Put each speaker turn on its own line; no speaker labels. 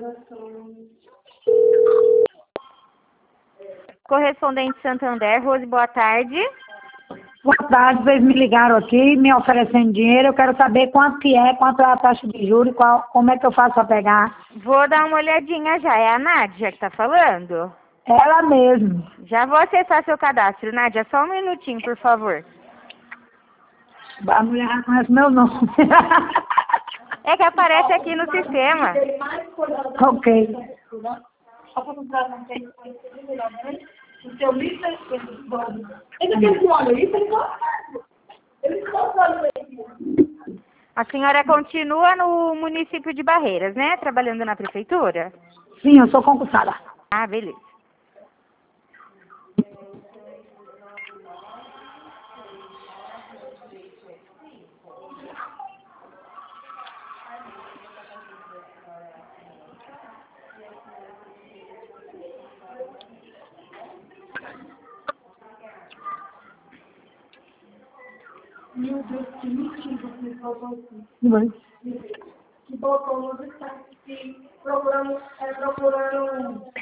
Correspondente Santander, Rose, boa tarde.
Boa tarde, vocês me ligaram aqui, me oferecendo dinheiro, eu quero saber quanto é a taxa de juros, como é que eu faço para pegar.
Vou dar uma olhadinha já, é a Nádia que tá falando?
Ela mesmo.
Já vou acessar seu cadastro, Nádia, só um minutinho, por favor.
A mulher já conhece meu nome.
É que aparece aqui no sistema.
Ok.
A senhora continua no município de Barreiras, né? Trabalhando na prefeitura?
Sim, eu sou concursada.
Ah, beleza.
Meu Deus, que mentira que faltou aqui. Que botou no site procurando